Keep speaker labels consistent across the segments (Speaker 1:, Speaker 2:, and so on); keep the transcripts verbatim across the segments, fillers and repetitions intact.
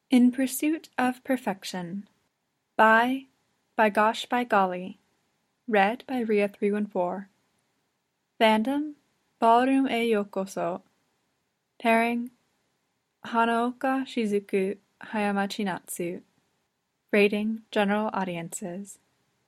Speaker 1: In Pursuit of Perfection by By Gosh by Golly Read by Ria three one four Fandom Ballroom e Yokoso Pairing Hanaoka Shizuku Hayamachi Natsu Rating General Audiences.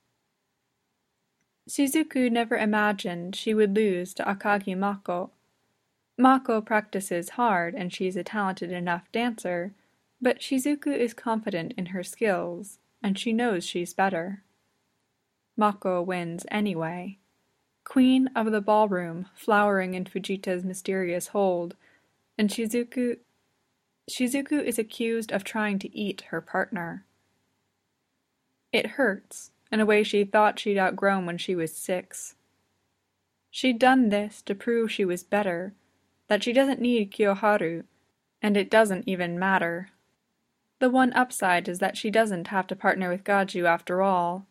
Speaker 1: Shizuku never imagined she would lose to Akagi Mako. Mako practices hard and she's a talented enough dancer, but Shizuku is confident in her skills, and she knows she's better. Mako wins anyway. Queen of the ballroom, flowering in Fujita's mysterious hold, and Shizuku... Shizuku is accused of trying to eat her partner. It hurts, in a way she thought she'd outgrown when she was six. She'd done this to prove she was better, that she doesn't need Kiyoharu, and it doesn't even matter. The one upside is that she doesn't have to partner with Gaju after all.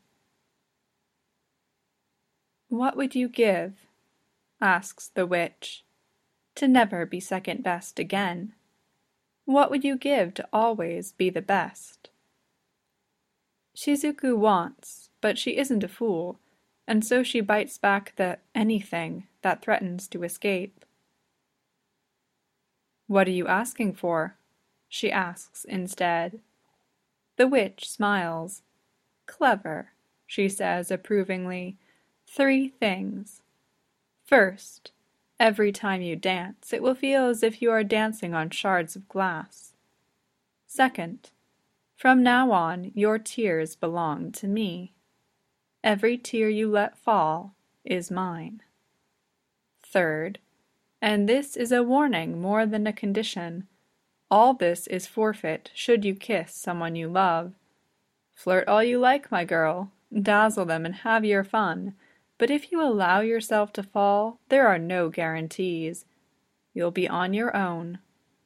Speaker 1: "What would you give," asks the witch, "to never be second best again? What would you give to always be the best?" Shizuku wants, but she isn't a fool, and so she bites back the anything that threatens to escape. "What are you asking for?" she asks instead. The witch smiles. "Clever," she says approvingly. "Three things. First, every time you dance, it will feel as if you are dancing on shards of glass. Second, from now on, your tears belong to me. Every tear you let fall is mine. Third, and this is a warning more than a condition, all this is forfeit should you kiss someone you love. Flirt all you like, my girl, dazzle them and have your fun, but if you allow yourself to fall, there are no guarantees. You'll be on your own."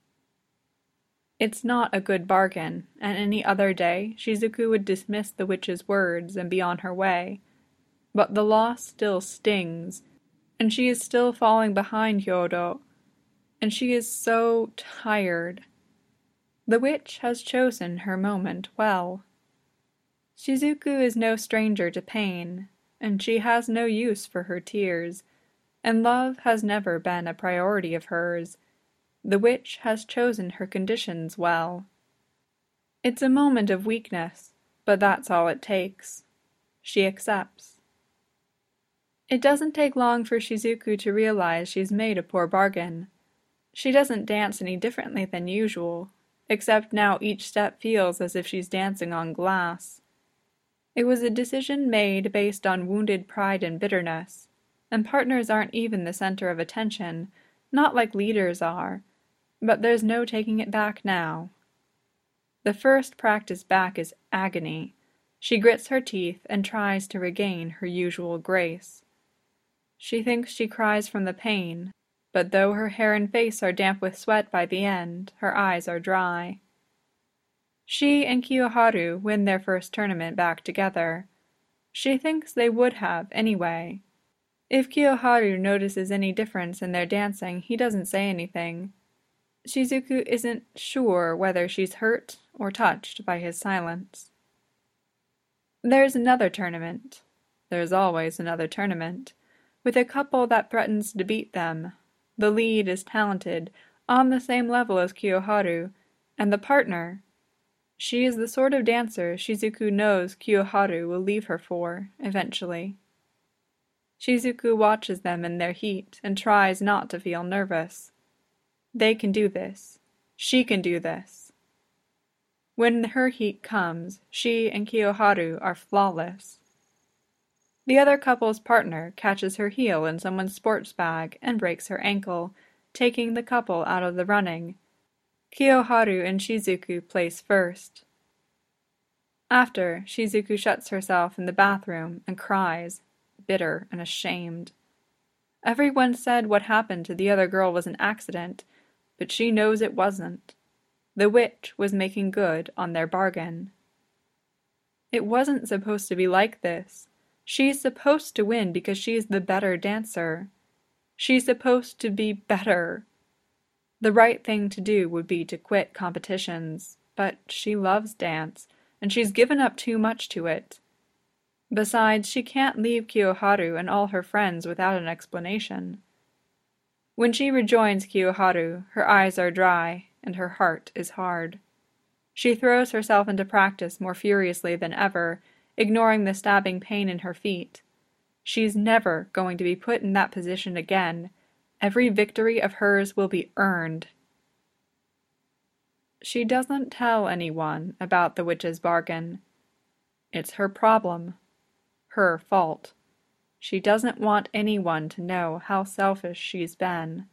Speaker 1: It's not a good bargain, and any other day Shizuku would dismiss the witch's words and be on her way. But the loss still stings, and she is still falling behind Hyodo, and she is so tired. The witch has chosen her moment well. Shizuku is no stranger to pain, and she has no use for her tears, and love has never been a priority of hers. The witch has chosen her conditions well. It's a moment of weakness, but that's all it takes. She accepts. It doesn't take long for Shizuku to realize she's made a poor bargain. She doesn't dance any differently than usual, except now each step feels as if she's dancing on glass. It was a decision made based on wounded pride and bitterness, and partners aren't even the center of attention, not like leaders are. But there's no taking it back now. The first practice back is agony. She grits her teeth and tries to regain her usual grace. She thinks she cries from the pain, but though her hair and face are damp with sweat by the end, her eyes are dry. She and Kiyoharu win their first tournament back together. She thinks they would have anyway. If Kiyoharu notices any difference in their dancing, he doesn't say anything. Shizuku isn't sure whether she's hurt or touched by his silence. There's another tournament. There's always another tournament, with a couple that threatens to beat them. The lead is talented, on the same level as Kiyoharu, and the partner. She is the sort of dancer Shizuku knows Kiyoharu will leave her for, eventually. Shizuku watches them in their heat and tries not to feel nervous. They can do this. She can do this. When her heat comes, she and Kiyoharu are flawless. The other couple's partner catches her heel in someone's sports bag and breaks her ankle, taking the couple out of the running. Kiyoharu and Shizuku place first. After, Shizuku shuts herself in the bathroom and cries, bitter and ashamed. Everyone said what happened to the other girl was an accident, but she knows it wasn't. The witch was making good on their bargain. It wasn't supposed to be like this. She's supposed to win because she's the better dancer. She's supposed to be better. The right thing to do would be to quit competitions. but she loves dance, and she's given up too much to it. Besides, she can't leave Kiyoharu and all her friends without an explanation. When she rejoins Kiyoharu, her eyes are dry, and her heart is hard. She throws herself into practice more furiously than ever, ignoring the stabbing pain in her feet. She's never going to be put in that position again. Every victory of hers will be earned. She doesn't tell anyone about the witch's bargain. It's her problem. Her fault. She doesn't want anyone to know how selfish she's been.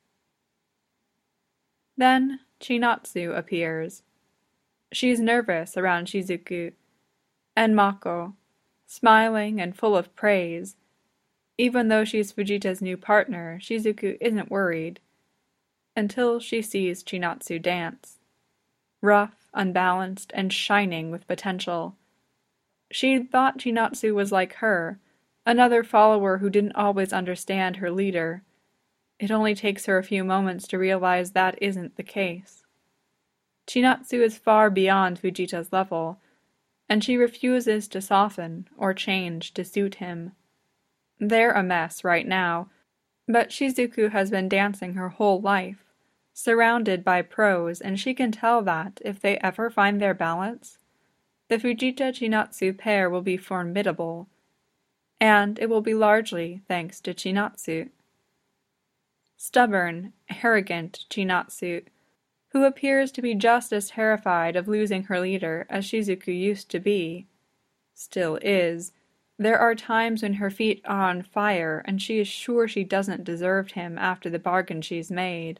Speaker 1: Then Chinatsu appears. She's nervous around Shizuku, and Mako, smiling and full of praise. Even though she's Fujita's new partner, Shizuku isn't worried, until she sees Chinatsu dance. Rough, unbalanced, and shining with potential. She'd thought Chinatsu was like her, another follower who didn't always understand her leader. It only takes her a few moments to realize that isn't the case. Chinatsu is far beyond Fujita's level, and she refuses to soften or change to suit him. They're a mess right now, but Shizuku has been dancing her whole life, surrounded by pros, and she can tell that if they ever find their balance, the Fujita-Chinatsu pair will be formidable, and it will be largely thanks to Chinatsu. Stubborn, arrogant Chinatsu, who appears to be just as terrified of losing her leader as Shizuku used to be, still is. There are times when her feet are on fire and she is sure she doesn't deserve him after the bargain she's made.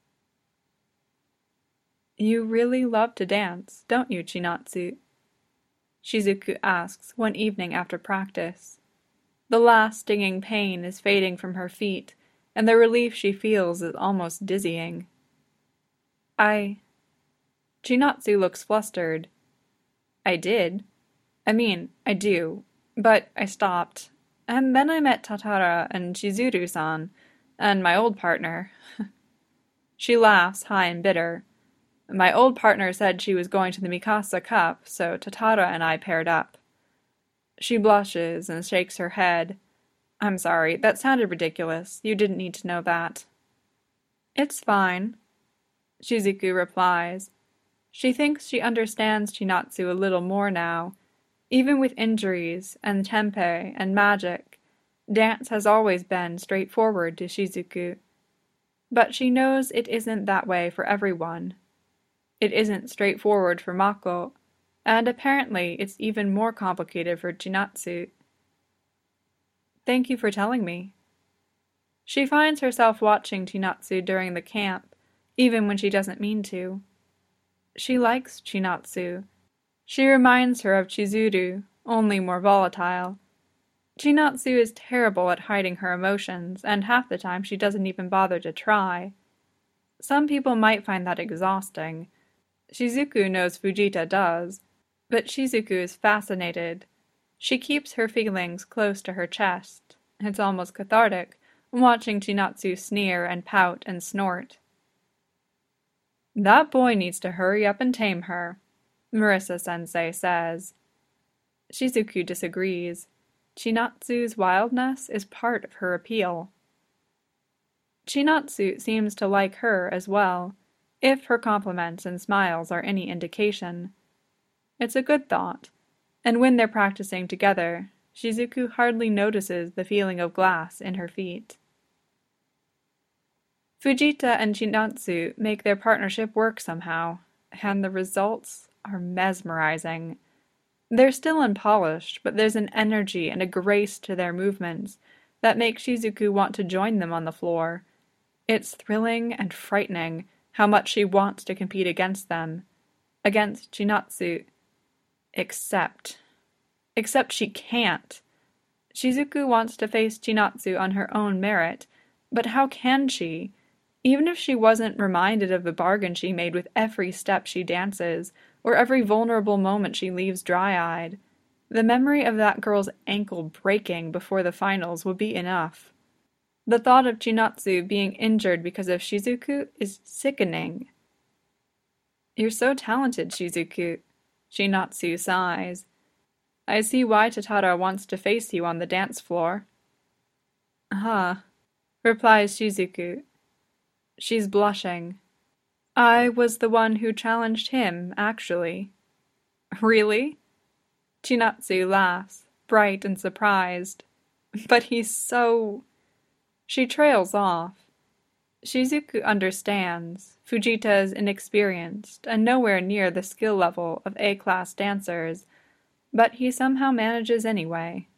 Speaker 1: "You really love to dance, don't you, Chinatsu?" Shizuku asks one evening after practice. The last stinging pain is fading from her feet, and the relief she feels is almost dizzying. I... Chinatsu looks flustered. I did. I mean, I do. But I stopped. And then I met Tatara and Chizuru-san, and my old partner. She laughs high and bitter. My old partner said she was going to the Mikasa Cup, so Tatara and I paired up. She blushes and shakes her head. I'm sorry, that sounded ridiculous. You didn't need to know that. It's fine, Shizuku replies. She thinks she understands Chinatsu a little more now. Even with injuries, and tempeh, and magic, dance has always been straightforward to Shizuku. But she knows it isn't that way for everyone. It isn't straightforward for Mako, and apparently it's even more complicated for Chinatsu. Thank you for telling me. She finds herself watching Chinatsu during the camp, even when she doesn't mean to. She likes Chinatsu. She reminds her of Chizuru, only more volatile. Chinatsu is terrible at hiding her emotions, and half the time she doesn't even bother to try. Some people might find that exhausting. Shizuku knows Fujita does, but Shizuku is fascinated. She keeps her feelings close to her chest. It's almost cathartic, watching Chinatsu sneer and pout and snort. That boy needs to hurry up and tame her, Marisa-sensei says. Shizuku disagrees. Chinatsu's wildness is part of her appeal. Chinatsu seems to like her as well, if her compliments and smiles are any indication. It's a good thought, and when they're practicing together, Shizuku hardly notices the feeling of glass in her feet. Fujita and Chinatsu make their partnership work somehow, and the results are mesmerizing. They're still unpolished, but there's an energy and a grace to their movements that make Shizuku want to join them on the floor. It's thrilling and frightening how much she wants to compete against them, against Chinatsu. Except... Except she can't. Shizuku wants to face Chinatsu on her own merit, but how can she? Even if she wasn't reminded of the bargain she made with every step she dances, or every vulnerable moment she leaves dry-eyed, the memory of that girl's ankle breaking before the finals would be enough. The thought of Chinatsu being injured because of Shizuku is sickening. You're so talented, Shizuku. Chinatsu sighs. I see why Tatara wants to face you on the dance floor. Huh, replies Shizuku. She's blushing. I was the one who challenged him, actually. Really? Chinatsu laughs, bright and surprised. But he's so... She trails off. Shizuku understands. Fujita is inexperienced and nowhere near the skill level of A-class dancers, but he somehow manages anyway.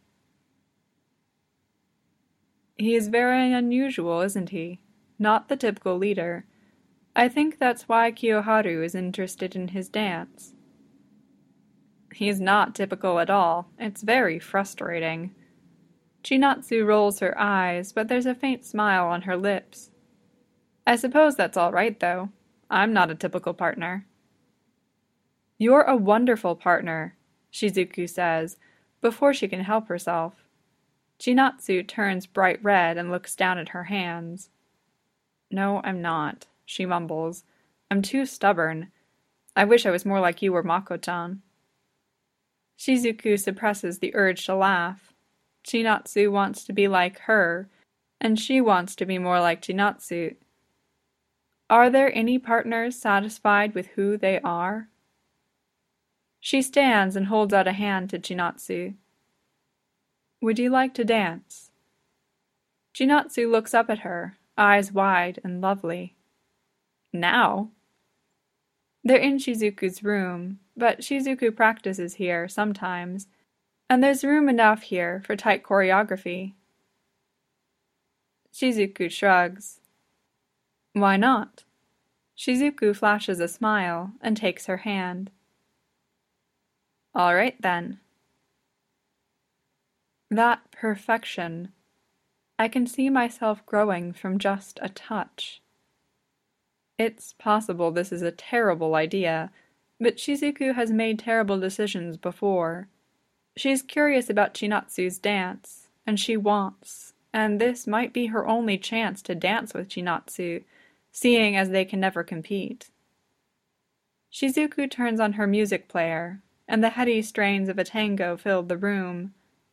Speaker 1: He is very unusual, isn't he? Not the typical leader. I think that's why Kiyoharu is interested in his dance. He's not typical at all. It's very frustrating. Chinatsu rolls her eyes, but there's a faint smile on her lips. I suppose that's all right, though. I'm not a typical partner. You're a wonderful partner, Shizuku says, before she can help herself. Chinatsu turns bright red and looks down at her hands. No, I'm not, she mumbles. I'm too stubborn. I wish I was more like you or Mako-chan. Shizuku suppresses the urge to laugh. Chinatsu wants to be like her, and she wants to be more like Chinatsu. Are there any partners satisfied with who they are? She stands and holds out a hand to Chinatsu. Would you like to dance? Chinatsu looks up at her, eyes wide and lovely. Now? They're in Shizuku's room, but Shizuku practices here sometimes, and there's room enough here for tight choreography. Shizuku shrugs. Why not? Shizuku flashes a smile and takes her hand. All right, then. That perfection. I can see myself growing from just a touch. It's possible this is a terrible idea, but Shizuku has made terrible decisions before. She's curious about Chinatsu's dance, and she wants, and this might be her only chance to dance with Chinatsu, seeing as they can never compete. Shizuku turns on her music player, and the heady strains of a tango filled the room.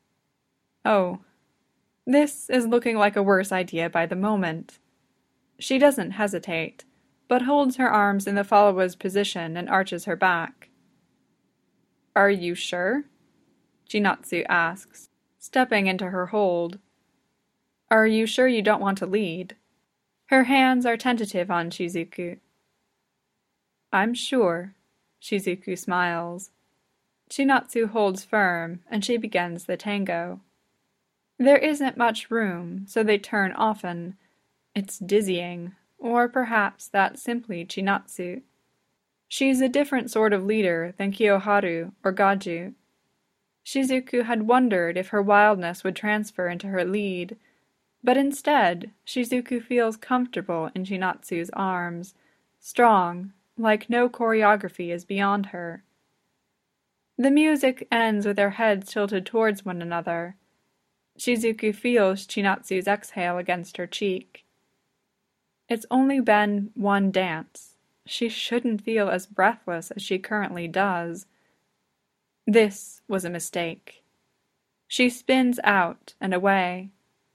Speaker 1: Oh, this is looking like a worse idea by the moment. She doesn't hesitate, but holds her arms in the follower's position and arches her back. Are you sure? Chinatsu asks, stepping into her hold. Are you sure you don't want to lead? Her hands are tentative on Shizuku. I'm sure, Shizuku smiles. Chinatsu holds firm, and she begins the tango. There isn't much room, so they turn often. It's dizzying, or perhaps that's simply Chinatsu. She's a different sort of leader than Kiyoharu or Gaju. Shizuku had wondered if her wildness would transfer into her lead, but instead, Shizuku feels comfortable in Chinatsu's arms, strong, like no choreography is beyond her. The music ends with their heads tilted towards one another. Shizuku feels Chinatsu's exhale against her cheek. It's only been one dance. She shouldn't feel as breathless as she currently does. This was a mistake. She spins out and away.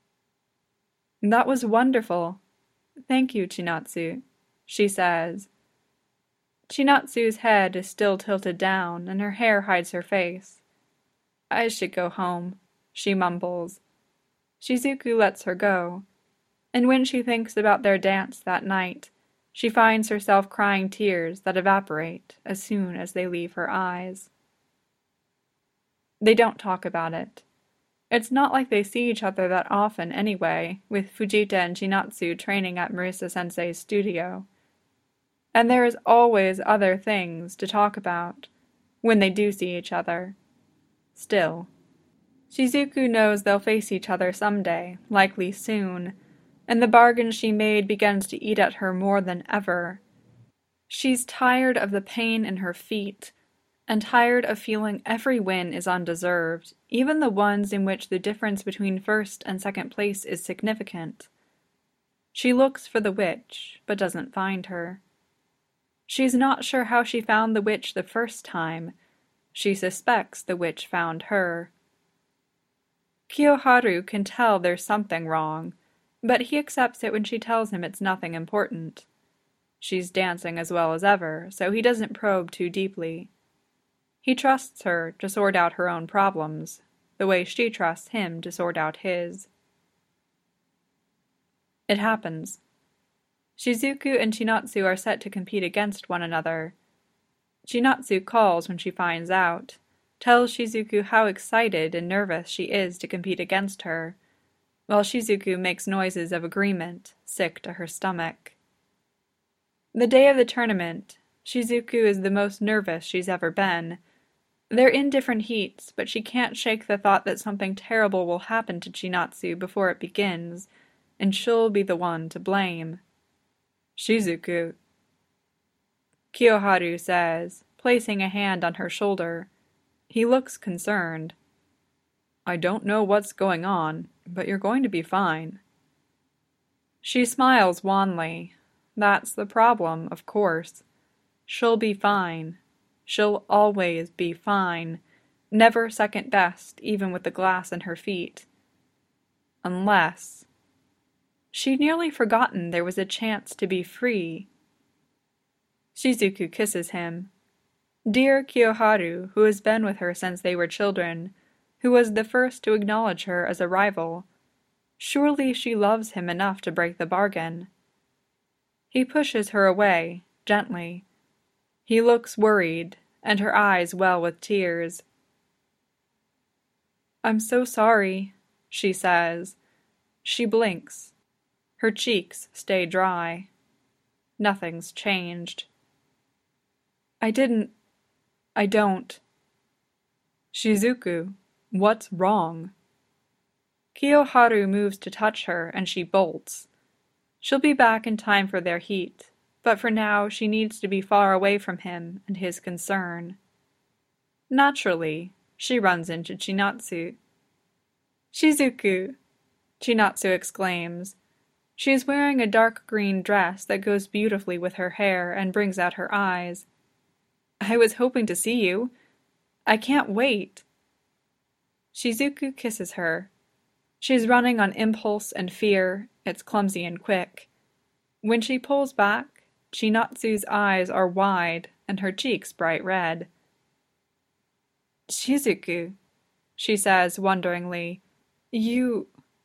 Speaker 1: That was wonderful. Thank you, Chinatsu, she says. Chinatsu's head is still tilted down, and her hair hides her face. I should go home, she mumbles. Shizuku lets her go, and when she thinks about their dance that night, she finds herself crying tears that evaporate as soon as they leave her eyes. They don't talk about it. It's not like they see each other that often anyway, with Fujita and Chinatsu training at Marisa-sensei's studio. And there is always other things to talk about when they do see each other. Still, Shizuku knows they'll face each other someday, likely soon, and the bargain she made begins to eat at her more than ever. She's tired of the pain in her feet, and tired of feeling every win is undeserved, even the ones in which the difference between first and second place is significant. She looks for the witch, but doesn't find her. She's not sure how she found the witch the first time. She suspects the witch found her. Kiyoharu can tell there's something wrong, but he accepts it when she tells him it's nothing important. She's dancing as well as ever, so he doesn't probe too deeply. He trusts her to sort out her own problems, the way she trusts him to sort out his. It happens. Shizuku and Chinatsu are set to compete against one another. Chinatsu calls when she finds out, tells Shizuku how excited and nervous she is to compete against her, while Shizuku makes noises of agreement, sick to her stomach. The day of the tournament, Shizuku is the most nervous she's ever been. They're in different heats, but she can't shake the thought that something terrible will happen to Chinatsu before it begins, and she'll be the one to blame. Shizuku, Kiyoharu says, placing a hand on her shoulder. He looks concerned. I don't know what's going on, but you're going to be fine. She smiles wanly. That's the problem, of course. She'll be fine. She'll always be fine, never second best even with the glass in her feet. Unless... She'd nearly forgotten there was a chance to be free. Shizuku kisses him. Dear Kiyoharu, who has been with her since they were children, who was the first to acknowledge her as a rival. Surely she loves him enough to break the bargain. He pushes her away, gently. He looks worried, and her eyes well with tears. I'm so sorry, she says. She blinks. Her cheeks stay dry. Nothing's changed. I didn't... I don't. Shizuku, what's wrong? Kiyoharu moves to touch her, and she bolts. She'll be back in time for their heat, but for now she needs to be far away from him and his concern. Naturally, she runs into Chinatsu. Shizuku, Chinatsu exclaims. She is wearing a dark green dress that goes beautifully with her hair and brings out her eyes. I was hoping to see you. I can't wait. Shizuku kisses her. She's running on impulse and fear. It's clumsy and quick. When she pulls back, Chinatsu's eyes are wide and her cheeks bright red. Shizuku, she says wonderingly, you...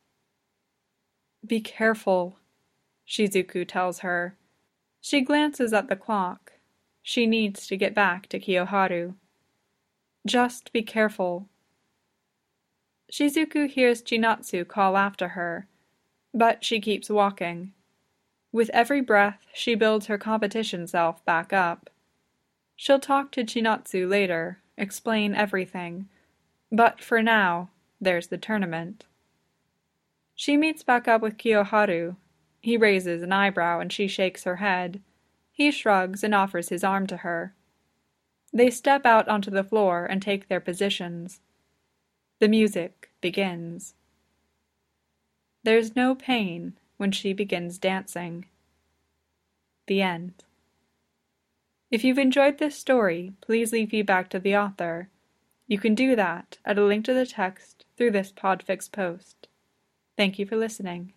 Speaker 1: Be careful, Shizuku tells her. She glances at the clock. She needs to get back to Kiyoharu. Just be careful. Shizuku hears Chinatsu call after her, but she keeps walking. With every breath, she builds her competition self back up. She'll talk to Chinatsu later, explain everything, but for now, there's the tournament. She meets back up with Kiyoharu. He raises an eyebrow and she shakes her head. He shrugs and offers his arm to her. They step out onto the floor and take their positions. The music begins. There's no pain when she begins dancing. The end. If you've enjoyed this story, please leave feedback to the author. You can do that at a link to the text through this Podfix post. Thank you for listening.